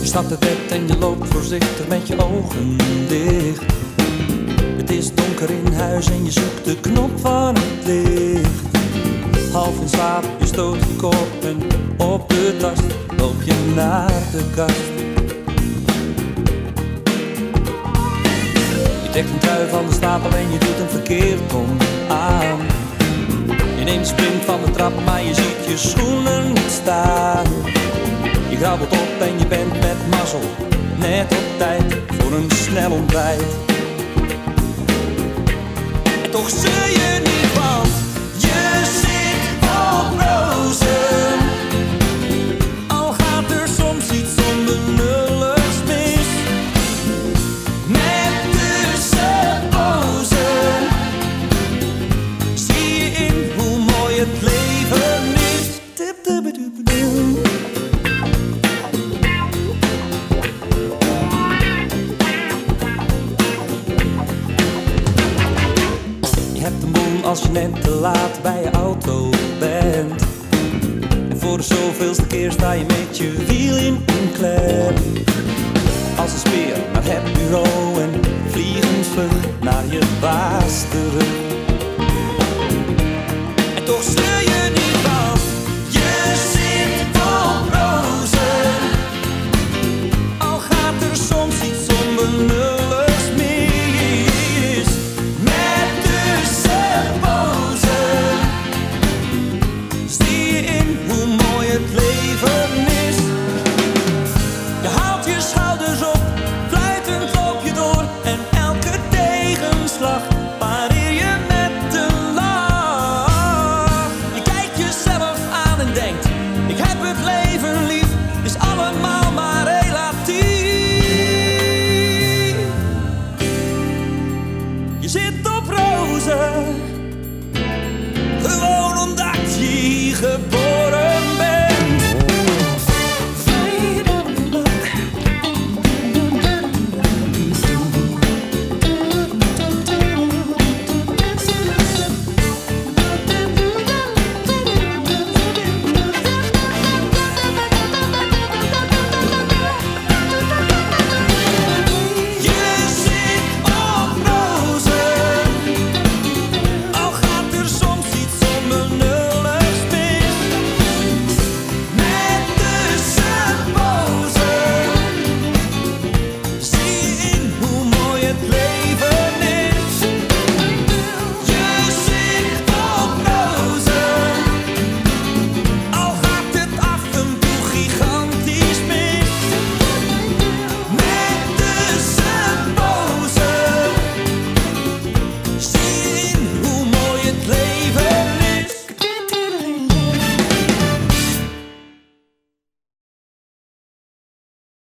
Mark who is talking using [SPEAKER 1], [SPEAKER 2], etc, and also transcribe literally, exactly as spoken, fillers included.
[SPEAKER 1] stapt het bed en je loopt voorzichtig met je ogen dicht. Het is donker in huis en je zoekt de knop van het licht. Half in slaap, je stoot je kop en op de tast loop je naar de kast. Je trekt een trui van de stapel en je doet hem verkeerd om aan. Je neemt sprint van de trap, maar je ziet je schoenen niet staan. Je grabbelt op en je bent met mazzel net op tijd voor een snel ontbijt. En toch zul je niet, want je zit op rozen. Al gaat er soms iets onbenulligs mis. Met tussenpozen zie je in hoe mooi het leven is. Je hebt een boel als je net te laat bij je auto bent. En voor de zoveelste keer sta je met je wiel in een klem. Als een speer naar het bureau en vliegensvlug naar je baas terug.